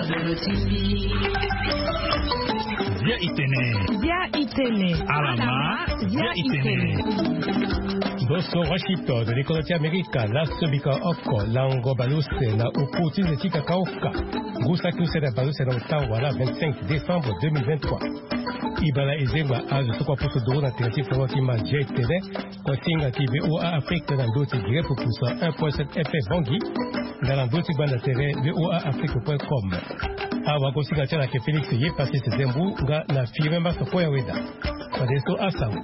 Via Itene. Alama. Via Itene. Doso Washington de l'école américaine, la Sobika Oko, Lango Baluse, la Ukuti de Tikakaoka, Gusaku de Baluse dans Ottawa, 25 décembre 2023. Ibala Ezema a de Sokwa Puto Doro, la Télé Fawatima J-Télé, Kotinga VOA Afrique dans l'Andoti Gré pour pousser 1.7 FM Bangui, dans l'Andoti Banda Télé, VOA Afrique.com. Awa Kosinga Tchana ke Félix Yé passé ses embou, nga na Firemba Sokoya Weda. Padeso Asaou.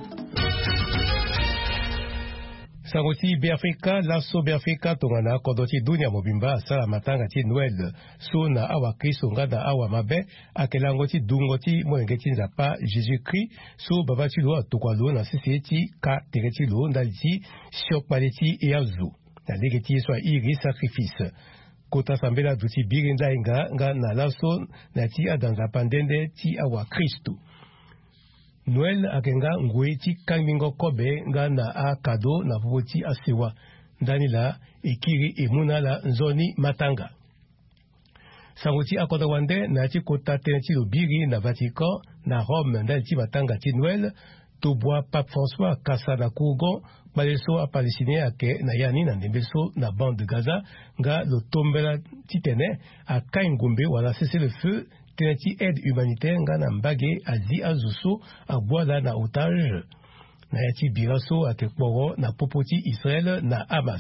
Sangoti Biafrika, Lasso Biafrika, Tongana, Kodoti Dunia Mobimba, Salamatanga Ti Noël, Sona Awa Kristo Ngada Awa Mabe, Akelangoti Dungoti, Moengeti Zapa, Jésus-Christ, So Babati Lo, Tokwalo, na Siseti, Ka Tereti Lo, Ndaliti, Siok Paleti et Azu. Na Legeti soit Iri Sacrifice. Kota Sambela Duti Birinda Nga na Lasso, Nati Adanza Pandende, Ti Awa Kristo. Noël akenga ngwe ti kangingo kobe nga na a kado na voti asewa ndani la ikiri emuna la nzoni matanga. Sangoti akoda wande na ti kota teneti lobiri na Vatican na Rome ndani ti matanga ti Noël to bois Pape François kasa na Kougon baleso a Palestine ake na yani na ndembeso na bande de Gaza nga lo tombela ti tene a kaingombe wala cesser le feu teneti aide humanitaire nga na mbage azi azuso a boala na otage na yati biraso ake kporo na popoti Israël na Hamas.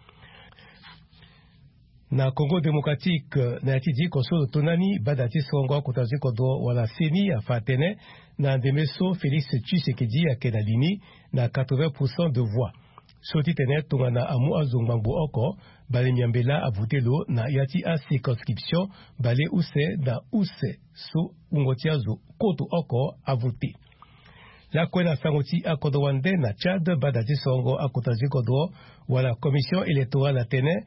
Na Congo démocratique na yati di konsolo tonani badati songo kotazi kodo wala seni a fatene na ndemeso Félix Tshisekedi ake na lini na 80% de voix. Soti tene tongana amu azongbango oko bale miambela avutelo na yati a circonscription bale use na use so ungotiazo koto oko avuti. La kwena sangoti akodo wande na Tchad badati songo akotazi kodo wala commission électorale atene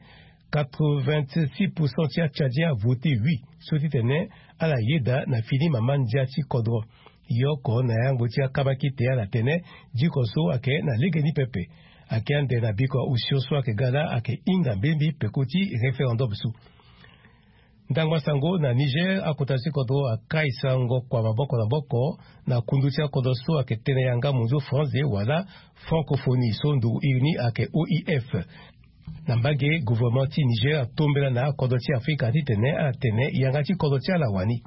86% tia Tchadien a voté oui. Soti tene ala yeda na fini mamandia ti kodro. Yoko na yango tia kabaki te ala tene jikoso ake na legeni pepe. Ake ande na biko usyoso ake gala ake inga mbembi pekoti referendum su. Ndangwa sango na Niger akotasi kodo akai sango kwa maboko na boko na kundutia kodo so ake tene yanga munzo français wala francophonie sondu uni ake OIF. Nambage gouvernement ti Niger tombela na kodo ti Afrika ti tene a tene yanga ti kodo ti ala wani.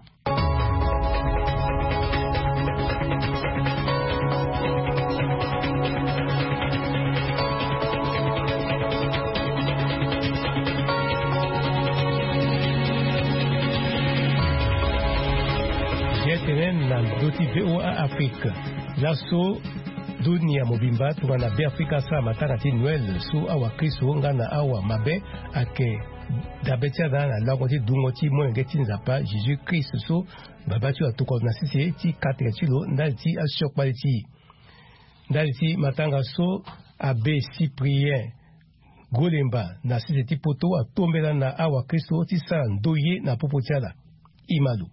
Doti VOA Afrique. Lasso Dunia Mobimba tungana be Afrika sa matanga ti Noël su awa Kristo nga na awa mabe ake dabetia na lango ti dungo ti moenge ti nzapa Jésus Christ so babati atuko na sisi ti katre ti lo ndali ti asiok pali ti. Ndali ti matanga so abe Cyprien Golemba na sisi ti poto atombela na awa Kristo ti sa ndoye na popo ti ala. Imalu.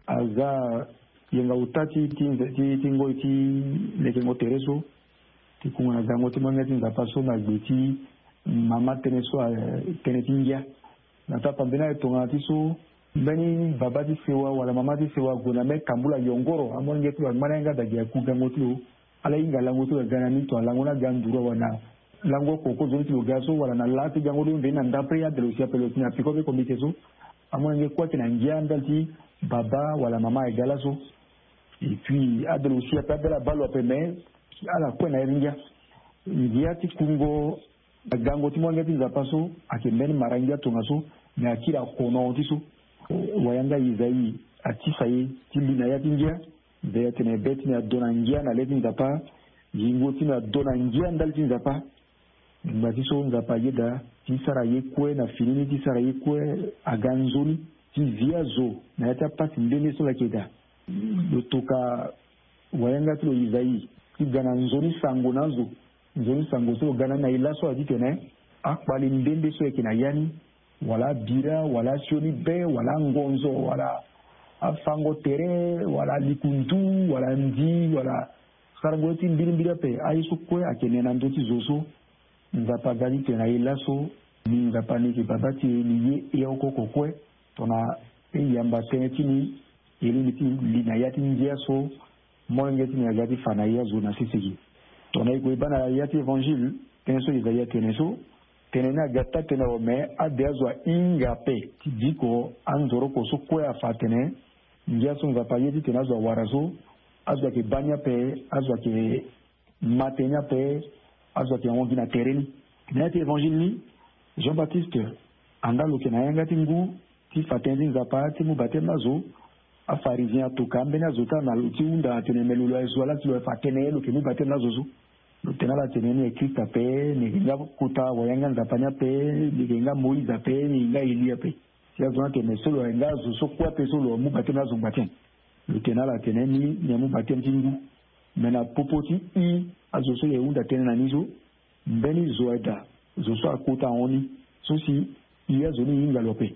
Aza yenga utati tingo ti lekengo tereso ti kuna zango ti manga tinga paso na gbeti mama teneso tenetingia na tapa bena tonga ti so beni baba ti sewa wala mama ti sewa gona me kambula yongoro amon ngetu mana nga dagia ku gango ti ala inga lango to gana ni to lango na ganduro wana lango koko zo ti gaso wala na lati gango do bena ndapre ya de sia peloti na piko be komite so amon nge kwa ti na ngia ndalti baba wala mama egala so. Et puis, à de l'outil, à de la balle au paiement, à la pointe aérienne, il y a des Congo, à Gangotimon, il y a pas so, à Kemen, Marangia, Tomaso, mais à qui la Kono, Tiso, Wayanga, Isaïe, à Tifaye, Tilinaya, Tindia, Béatene, Bétine, à Donangia, à l'Edin Zapa, Jingotin, à Donangia, d'Altin Zapa, Batiso, Zapa, Yeda, Tisaraye, Kwe, na Filini, Tisaraye, Kwe, à Ganzoni, Tiviazo, n'a pas de sur la Keda. Toka wayanga tilo Isaïe ki gana nzoni sango nazo nzoni sango so gana na ilaso aditene akpali ndembe so ekina yani wala bira wala sioni be wala ngonzo wala afango tere wala likuntu wala ndi wala sarangoti mbira pe aiso kwe akene na ndoti zoso nzapa gani tena ilaso ni nzapa ni babati ni ye okoko kwe tona yamba tenetini elimiti linayati ndiaso molengeti ni agati fanaya zona sisigi tona iko bana yati evangile teneso izaya teneso tenena gata tenero me adeazwa ingape tidiko anzoro koso kwa fatene ndiaso ngapayeti tenazwa warazo azwa ke banya pe azwa ke matenya pe azwa ke ngina tereni nati evangile ni Jean-Baptiste andalo ke nayanga tingu ti fatenzi nzapa ti mubate nazo a pharisien to kambe nazo ta na luti unda tenemelo la ezwala ti lo fatene lo ke mubate nazo zo lo tenala tenene Krista pe ni nga kuta wayanga nzapanya pe ni nga Moiza pe ni nga Elia pe ya zona ke mesolo nga zo so kwa pe so lo mubate nazo mbaten lo tenala teneni ni mubate tingu mena popoti I azo so ye unda tenena nizo mbeni zoeda zo so akuta oni so si iya zoni inga lope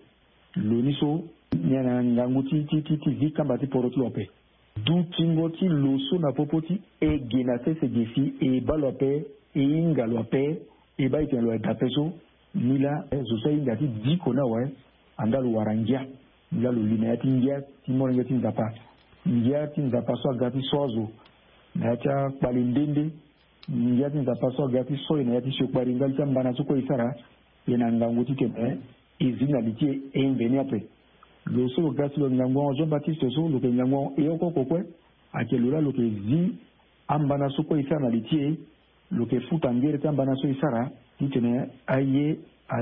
loniso nyana nganguti ti vika mbati poroti lope du tingoti loso na popoti e gena se gefi e balope e inga lope e ba iten lo tapeso mila zo so inga ti diko na wa andalo warangia mila lo linayati ngia ti morenga ti nzapa ngia ti nzapa so agati sozo na cha palindende ngia ti nzapa so agati so ina yati shokbari ngal chambana so ko isara ina nganguti teme izina litie enveniape lo so gaslo ngango Jean-Baptiste so lo ke ngango eyoko kokwe akelula lo ke zi ambana so ko isara litie lo ke futa ngere tambana so isara titene aye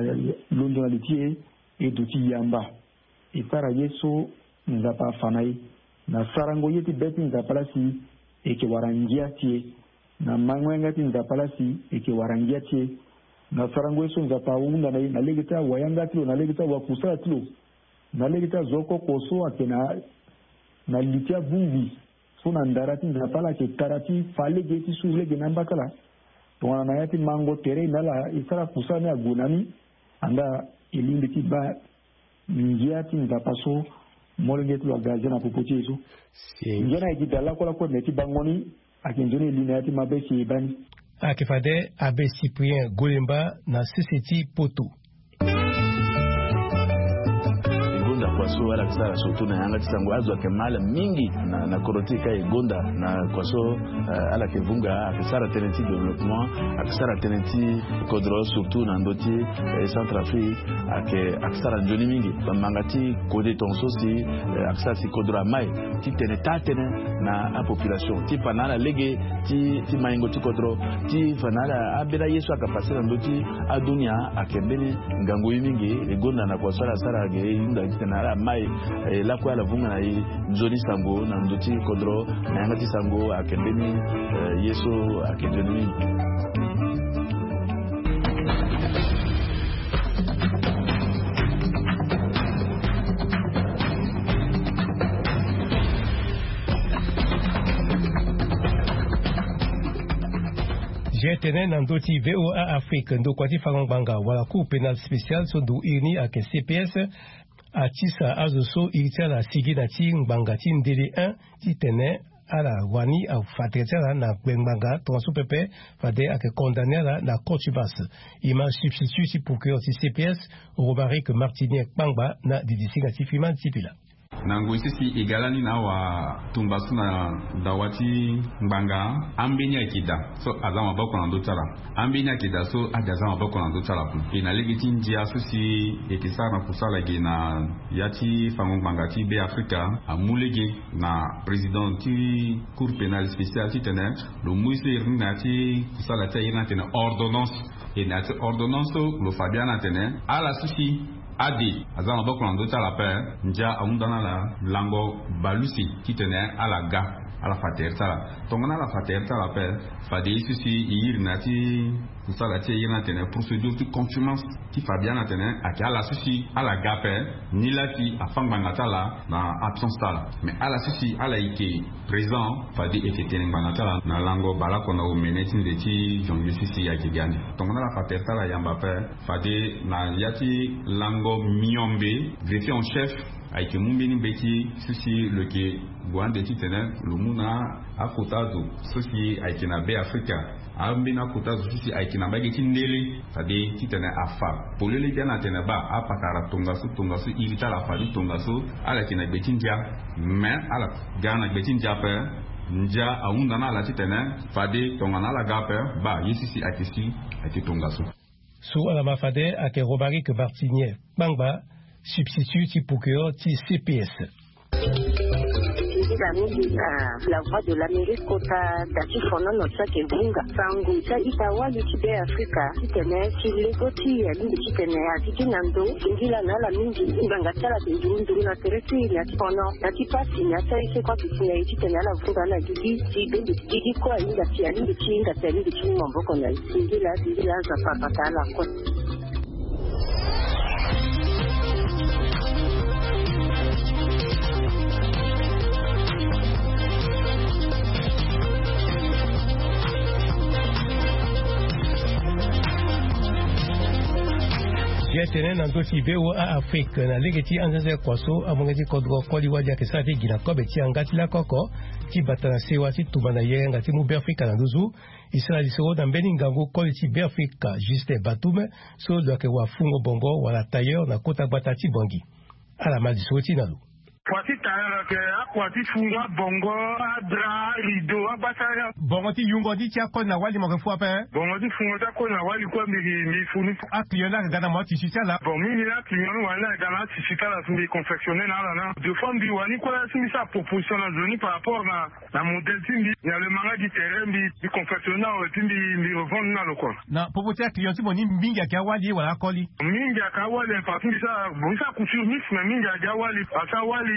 londo litie eduti yamba isara yeso nzapa fanai na sarango yeti beti nzapalasi eke warangia tie na mangwenga ti nzapalasi eke warangia tie na sarango yeso nzapa unda na legita wayanga tilo na legita wakusa tilo na legita zoko koso akena na litia bumbi so na ndarati nzapala ke tarati falege ti sulege nambakala tona na yati mango tere nala isara kusana agunani anda ilindi ti ba ngiati nzapaso molenge tilo gaje na popoti yeso ngena ikidala kola ko meti bangoni akinjoni linati mabesi bani akifade abe Cyprien Golemba na CCT Poto Gonda kwaso ala kisara soto na yanga tisango azwa kemala mingi na korotika Gonda na kwaso ala kevunga akisara tenenti development akisara tenenti kodro surtout na ndoti Centrafrique akisara njoni mingi mangati kode tonso si akisara si kodro mai ti tenetane na a population ti panala lege ti maingo ti kodro ti fanala abela yesu akapasira ndoti adunia akembeni ngango mingi Gonda na kwaso ala sara ge inda tenala mai la kwa la vunga na nzoni sango na ndoti kodro na yanga ti sango akembeni yesu akendeni Jetene nandoti VOA Afrique ndo kwati fangbanga wala cour pénal spécial so do irni ak CPS atisa azoso iritia la sigina ti ngbanga ti ndele 1 ti tene ala wani au fatetela na ngbanga tonso pepe fade ak condamné na cour basse ima substitut si procureur ti CPS Romaric Martinier Kpangba na didisinga ti Fiman Tipila nango sisi igalani na wa tumbasu na dawati ngbanga ambenya kita so azama bako na ndotala ambenya kita so ajazama bako na ndotala ina legiti njia susi ekisana kusala gina yati fango ngbanga ti be Afrika amulege na president ti cour pénale spéciale ti tene lo muise irna ti kusala ta ina tene ordonnance ina ti ordonnance lo fabiana tene ala susi adi azana bako ndo tala pe nja aundana la lango balusi kitene ala ga ala fater tala tongana la fater tala pe fade isusi yirna ti kusala ti yirna tene procédure de contumace ti fabiana tene aki ala susi ala ga pe ni lati afanganga tala na absence tala mais ala susi ala ike présent fade effectuer ngana tala na lango balako na omeneti de ti jongi susi ya kigani tongana la fater tala yamba pe fade na yati lango Miombe, greffier en chef, avec Mumbeni Beki, ceci le qui Guan de Titene, le Muna, Afotado, ceci avec Nabe Africa, ambina kuta sisi aikina bagi tindele tadi kitene afa polele jana tene ba apakara tunga su irita la fali tunga su ala kina betinja me ala gana betinja pe nja aunda na la titene fadi tonga na la gape ba yisisi akisi akitunga su Sou ala mafade ake Romaric Martinier Bangba substitut ti Pukeo ti CPS. La voix de l'Amérique kota dati fono no tsake bunga sangu cha itawa lichibe Afrika kitene kilego ti ali kitene atiki nando ngila na la mingi nganga tsala ndundu na teresi ya fono dati pasi ya tsai kwa kitene kitene la vuga na gidi gidi kwa inga ti ali chinga tsali chinga mboko na ngila za papa kala kwa Tene na ndoti VOA Afrique na legeti anzaze kwaso amongeti kodro kodi wadia kesati gina kobe ti angati la koko ti batana sewa ti tumana yenga ti mu be Afrika na nduzu isala lisoro na mbeni ngangu kodi ti be Afrika Justin Batume so do ke wa fungo bongo wala tailleur na kota bata ti bongi ala malisoro ti nalu Kwati tailleur ke akwati fungo bongo adra rido abasaya bongo ti yungo di ti akon na wali mo ke fu ape bongo ti fungo ta ko na wali ko mi funi a client la gana mo ti chita bon mi la client wala gana ti chita la mi confectionner na de forme bi wani ko la si sa proposition na zoni par rapport na modèle ti mi ya le manga di terrain bi confectionner o ti mi revendre na lokol na proposer à client ti mo ni mingi ka wali wala koli mingi ka wali parce que ça bon ça couture mix mais mingi ka wali asa wali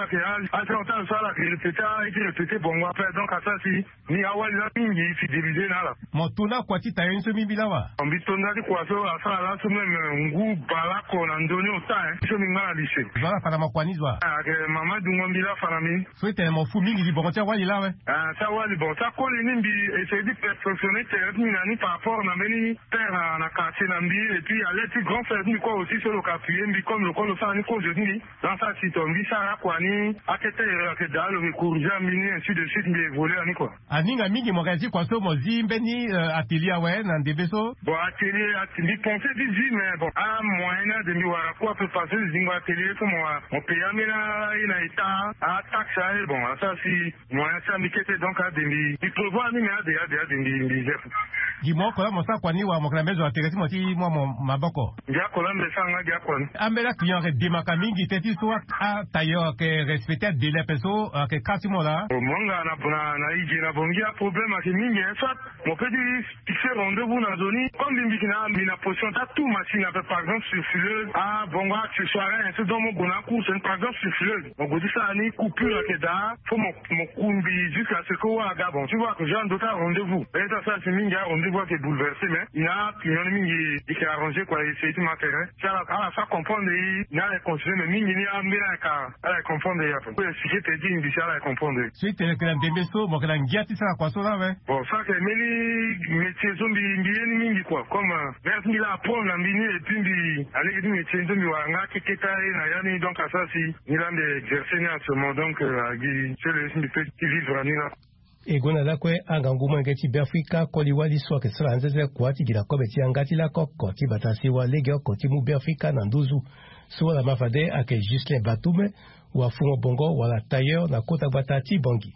attends ça la répéter bon après donc ça si ni awali la mingi fidéliser na la motuna kwa ti tailleur so mi bilawa ambitona di kwa so asa la so même ngu balako na ndoni ota so minga lise voilà para makwanizwa ke mama dungombila fana mi so tele mo fu mingi di bon ti wali la we ça wali bon ça ko ni mbi essayer de perfectionner terrain ni par rapport na meni terre na quartier na mbi et puis aller ti grand frère ni quoi aussi sur le capier mbi comme le col ça ni ko je ni dans ça si tombi ça kwa ni akete ke dalo ke kurja mini ainsi de suite mbi voler ni quoi aninga mingi mo kazi kwa so mo zimbe ni atelier we na ndebeso bon atelier mbi penser di mais bon a moyen de mi wara quoi peut passer zingo atelier pour moi on paye amena ina état a taxe bon ça si moyen ça mi kete donc a de mi prévoir ni mais de mi Gimo kola mo sa kwani wa mo kala mezo ateresi mo ti mo maboko. Ja kola mbesanga ja kon. Ambela client ke demaka mingi teti so a tailleur ke respecter délai peso ke kasi mo la. Monga na ije na bongi a problème ke mingi soit mo peut dire fixer rendez-vous na zoni comme bina position ta tout machine par exemple sur fileuse a bongo accessoire un tout dans mon bona course par exemple sur fileuse. On go dit ça ni coupure ke da faut mon kumbi jusqu'à ce que wa ga bon tu vois que j'ai un d'autres rendez-vous. Et ça c'est mingi vois qui est bouleversé, mais il y a qui est arrangé quoi, c'est tout matériel. Ça ça comprendre, il y a les conseillers, mais il y a à comprendre. Pour expliquer tes dit, il y a comprendre. Si tu es que l'embébesso, bon que l'angiati ça quoi ça là, bon ça que mais métiers zombi bien quoi, comme vers il apprendre la mini et puis aller dire métiers zombi wanga qui na yani donc ça si il a des exercer en ce moment donc c'est le petit vivre là. Egona lakwe anganguma ngeti Afrika koli wali so ke sala nzeze kwati gila kobe ti angati la kokko ti batasi wa lege ko ti mu Afrika na nduzu so la mafade ake Justin Batume wa fungo bongo wala tailleur na kota batati bongi.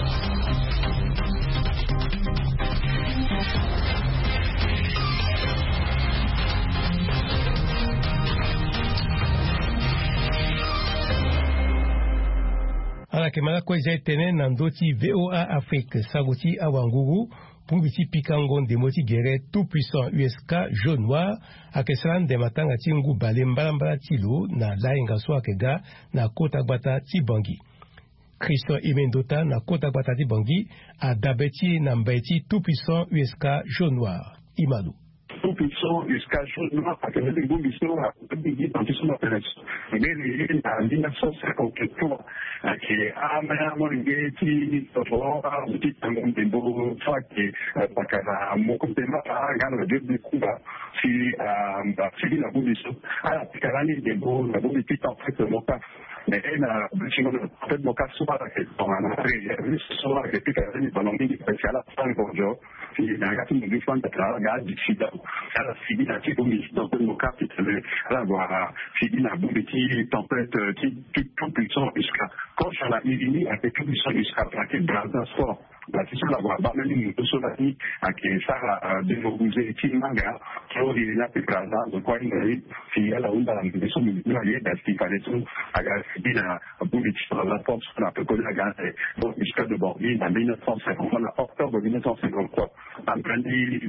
Ala ke mala kweza etene na ndoti VOA Afrique saguti awangugu pubiti pikango ndemoti gere tout puissant USK jaune noir akesran de matanga tingu bale mbala tilo na lainga so akega na kota gbata tibangi Christo Imendota na kota gbata tibangi a dabeti na mbeti tout puissant USK jaune noir Imalu tout puissant jusqu'à jaune noir parce que les bombes sont à petit dans tout l'opération. Mais il en 1953 qui a même qui a petit tangon de beau fait parce que mon côté m'a gagné le deux coups si la bombe sont à la picarani de beau la bombe petit en fait mon pas mais en fait mon cas soit que on a après soit que puis que pendant mingi parce la fin bonjour si na gati mingi fan ta ga di sida ala sidi na ti bongi donc mon cas c'est là voilà sidi na bongi tempête tout puissant jusqu'à quand ça la ilini avec tout puissant jusqu'à plaquer dans sport la question d'avoir pas même une solati à qui ça de vous qui manga trop il y a des présents de quoi il si elle a une dans la maison militaire parce fallait tout à sidi na bongi la force qu'on a peu connu la gare donc jusqu'à de Bordeaux en 1950 en octobre 1953 en train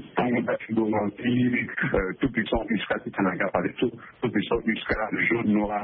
de tout puissant jusqu'à Titanaga par tout puissant jusqu'à le jaune noir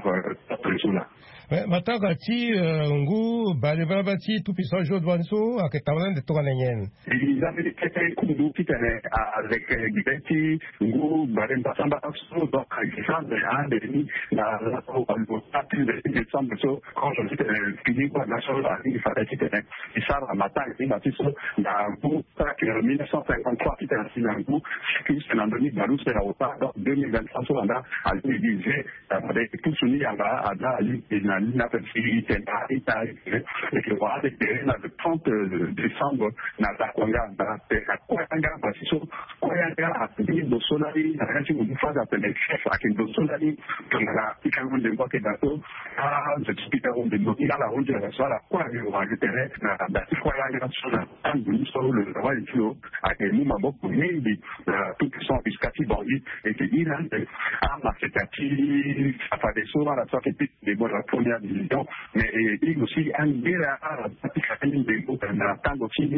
là. Matanga ti ngu balebati tout puissant jaune wanso a que tabalan de toganyen. Ils avaient été kundu kitane avec Gibeti ngu balem pasamba so donc ça de un de la partie de décembre so quand je suis fini quoi la chose il fallait kitane et ça la matin il m'a dit so la bout que 1953 kitane si ngu qui c'est en 2012 c'est la hauteur donc 2023 so on a à disait avec tout soumis à la na petit tenta et que voilà le 30 décembre na takwanga na takwanga parce que kwanga a dit do solari na quand vous faites appeler chef à qui do solari comme la picaron de boîte d'ato je suis picaron de boîte là la route de la soirée quoi je vais retirer na kwanga sur la table sur le travail du à que nous m'a beaucoup dit tout qui sont jusqu'à Bordeaux et que il a ma c'est ça fait des soirs la sortie des bonnes la première division mais il aussi un guerre à la des groupes dans temps aussi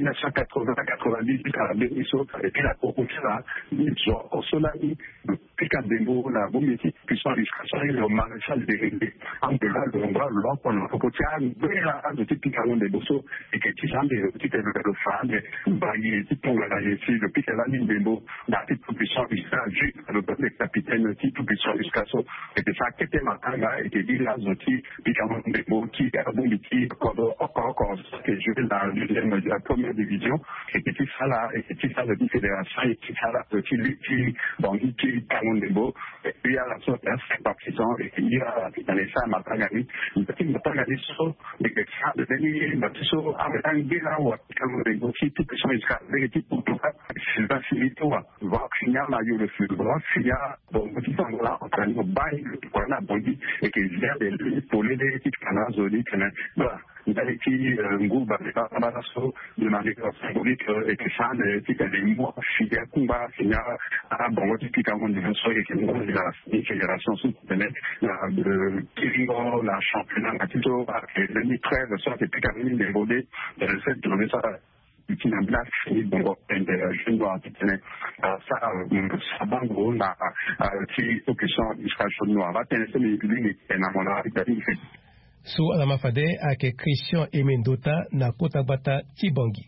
1980-90 à la Bénisso et puis la proposition là au Solari Pika Dembo la Bomiti qui sont jusqu'à le maréchal des réglés en dehors de l'endroit l'on a proposé un guerre à de Pika de Bosso et que tu sens des petites le fan bailler tout pour la ici le Pika la ligne Dembo la petite proposition jusqu'à le capitaine tout puissant jusqu'à ça et que ça qui était matanga et que dit là zoti Pika Dembo qui a Bomiti encore que je vais dans la première division et que tu ça là et que tu ça de fédération et tu ça là qui bon qui Dembo et puis à la sorte c'est partisans et qu'il y a dans les ça matangani une petite matangani so et que ça de venir so avec un guerre ou Dembo qui tout puissant jusqu'à les types pour tout ça c'est facilité va finir là il le feu va finir bon petit temps là en train de bailler pour la bondi et que vient de pour les équipes canadiennes zoli voilà d'aller qui groupe avec la so de manière symbolique et que ça qui a des mois fidèles combat finir à bon typique quand on so et que la fédération sous de Kiringo la championnat Matito avec le 2013 soit depuis quand même des rodés de cette journée ça qui n'a pas fini donc je dois tenir ça bango la qui occupation jusqu'à chaud noir va tenir ce public et na mona avec so ala mafade ake Christian Emendota na kota bata Tibangi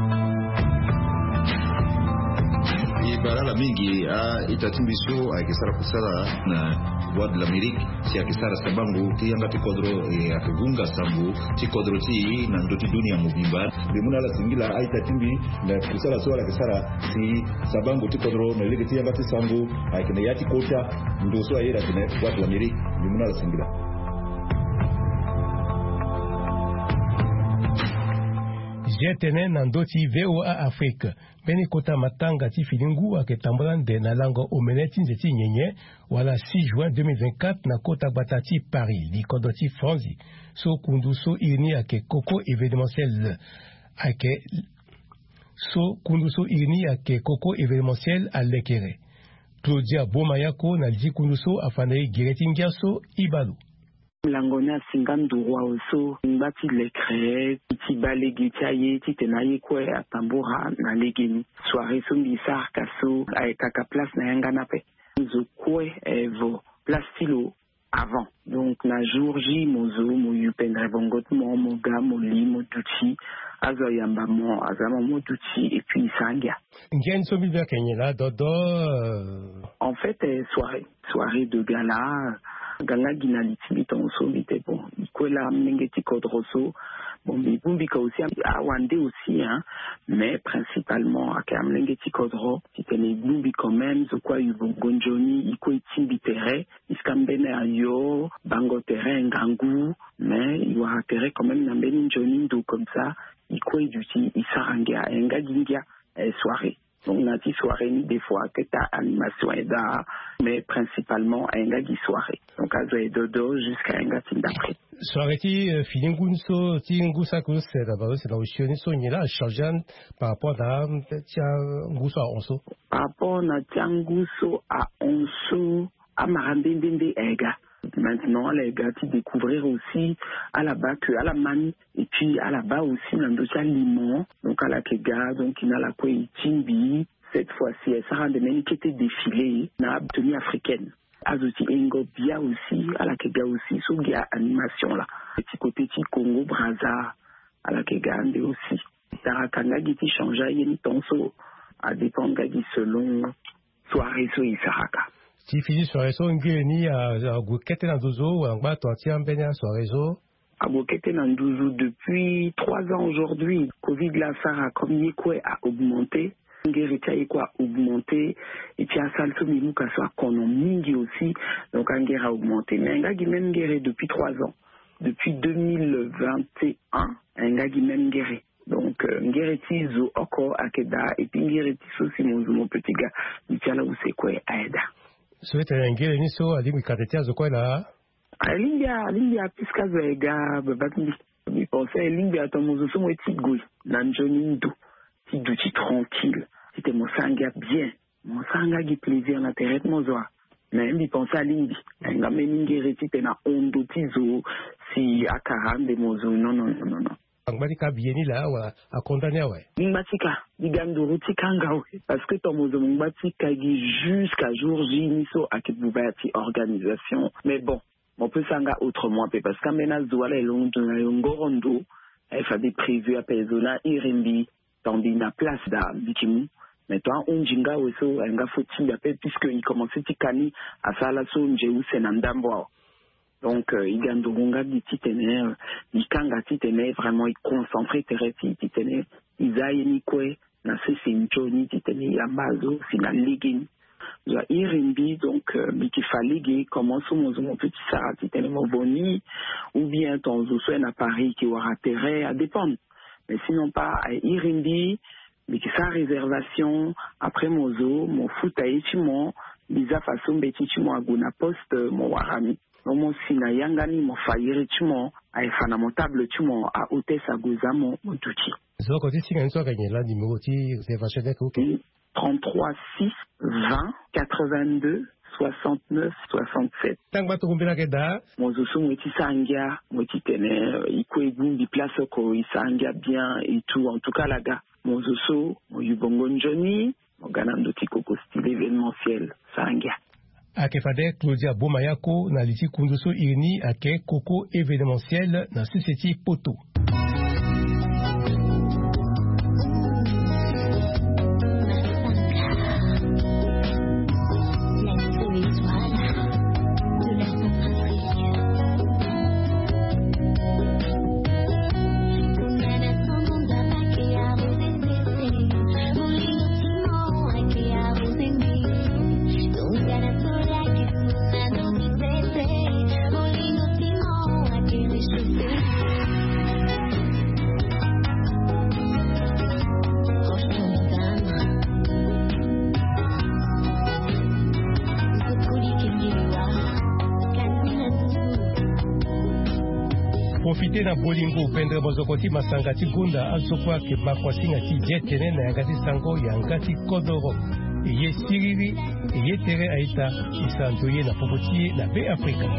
barala mingi itatimbiso akisara kusala na Voix de l'Amérique si akisara sabangu tiyanga tikodro akigunga sambu tikodro ti na ndoti dunia mubimba bimuna la singila itatimbi na kusala swala akisara si sabangu tikodro na lege tiyanga tisambu akina yati kota ndoso ayera tene Voix de l'Amérique bimuna la singila jetene na ndoti VOA Afrique beni kota matanga ti filingu ake tambolande na lango omeneti nzeti nyenye wala 6 juin 2024 na kota batati Paris li kodoti Franzi so kundu so irni ake koko événementiel ake so kundu so irni ake koko événementiel à lekere Claudia Bomayako na li kundu so afane gireti ngiaso ibalu Langona Singandurwa oso ngati lekre ti balegi taye ti tenaye kwe atambura na legeni soirée sombi sarkaso aikaka place na yangana pe zo kwe evo plastilo avant donc na jour J mozo mo yupendre bongot mo ga mo li mo duti azo yamba mo azama mo duti et puis sangia ngien sombi ba kenyela dodo en fait soirée de gala ganga gina litimi ton so bite bon ikola mengeti kodroso Bon, mais Bumbika aussi, à Wande aussi, hein, mais principalement à Kamlengeti Kodro, si tenez Bumbi quand même, ce quoi, Gonjoni, Iko Itimbitere, Iskambene Ayo, Bangotere, Ngangu, mais il va atterrir quand même dans Beninjoni, donc comme ça, Iko Iduti, Isarangia, Ngagingia, soirée. Donc, on a dit soirée, des fois, que ta animation est là, mais principalement, un gars qui soirée. Donc, à Zoé Dodo jusqu'à un gars d'après. Soirée, Filingunso, Tingusa, c'est d'abord, c'est dans le chien, il a changé par rapport à Tianguso à Onso. Par rapport à Tianguso à Onso, à Marandende Ega. Maintenant, les gars, tu découvrir aussi à la bas que à la manne et puis à la bas aussi dans le limon, donc à la Kega, donc il y a la Timbi. Cette fois-ci, elle s'est rendue même qui était défilée dans la tenue africaine. Azoti Engobia aussi, à la Kega aussi, sous la animation là. Petit côté petit Congo, Brazza, à la Kega aussi. Tarakanga qui change, il y a une tonso à dépendre selon soirée sur Isaraka. Si fini sur réseau, ni à Goukete Nandouzou, ou en bas, toi, tiens, Benya sur réseau. À Goukete Nandouzou, depuis 3 ans aujourd'hui, Covid la Sarah, comme Yekwe a augmenté, Ngérita Yekwe a augmenté, et puis à Salso Mimuka soit Konomingi aussi, donc Ngérita a augmenté. Mais Ngagi même Ngéré depuis 3 ans. Depuis 2021, Ngagi même Ngéré. Donc, Ngériti Zo Oko Akeda, et puis Ngériti Sosi mon petit gars, Mitiala Usekwe Aeda. Souhaite un guerre niso à l'île Katetia de quoi là? À l'India, puisque Zega, Babati, il pensait à l'India, ton mozo, moi, Tigui, Nanjonindo, Tiduchi tranquille. C'était mon sanga bien, mon sanga qui plaisir, na terre, mon zoa. Mais il pensait à l'India. Un gars, mais Ningériti, t'es na ondo, tizo, si akaram de mozo, non. Angbatika bieni là à condamner ouais. Ngbatika diganduru tikanga ouais parce que ton mozo ngbatika jusqu'à jour J niso akibubati organisation mais bon on peut sanga autrement parce que mena zoala lonto na ngorondo il fallait prévu à Pezona Irimbi tandis na place da bikimu mais toi on jinga weso nga foti ya puisque il commençait tikani à sala so njeu senandambo. Donc, Igandurunga dit titene, Ikanga titene, vraiment, il concentré terrestre titene, Isaïe Nikwe, Nase Sinchoni titene, Yamazo, Sina Ligin. Irimbi, donc, Bikifa Ligi, comment sommes mon petit Sarah titene, Moboni, ou bien ton Zouswen à Paris qui aura terre à dépendre. Mais sinon pas à Irimbi, Bikisa réservation, après Mozo, mon foot à Echimon, Lisa Façon Betichimon à Guna Post, mon Warami. Mon sina yangani mon faillire tumo ay fana mon table tumo à hôtesse à Gozamo mon touti. Zo côté si gagne la numéro ti c'est vachement OK. 33 6 20 82 69 67. Tant ba to kumbela keda. Mon zosu moti sangia moti tene iko egumbi place ko isangia bien et tout en tout cas la gars. Mon zosu mon yubongo njoni mon ganando tikoko style événementiel sangia. Akefade Claudia Bomayako na liti kunduso irini ake koko événementiel na société Poto. Profiter na bolingo pendre bozokoti masangati gunda azokwa ke bakwasinga ti jetene na yangati sango yangati kodoro ye siriri ye tere aita isantoye na popoti na be Afrika.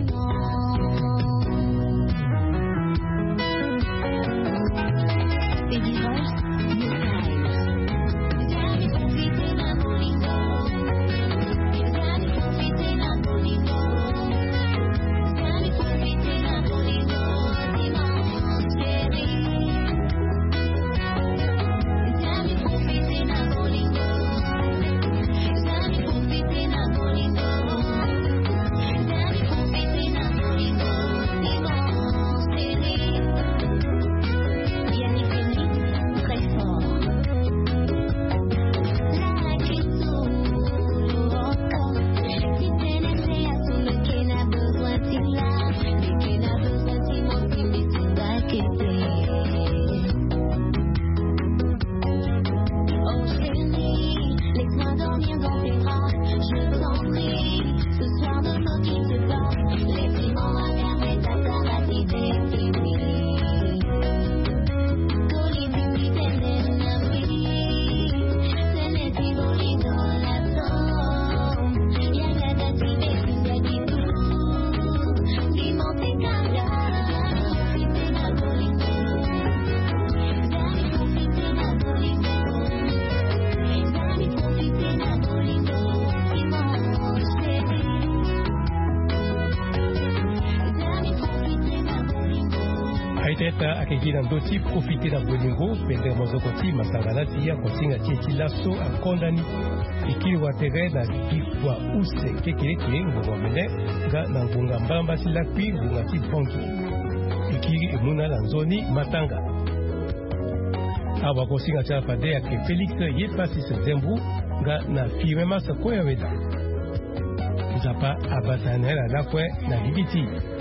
Mieta akekina ndoti profiter na bolingo pende mozokoti masangalati ya kosinga ti laso akondani ikili watere na kifwa use kekeleke ngomene ga na ngunga mbamba silakwi ngunga ti bonki ikili emuna la nzoni matanga awa kosinga cha pade ya ke Felix yepasi Zembu ga na firema sa koya weda zapa abatanela lakwe na libiti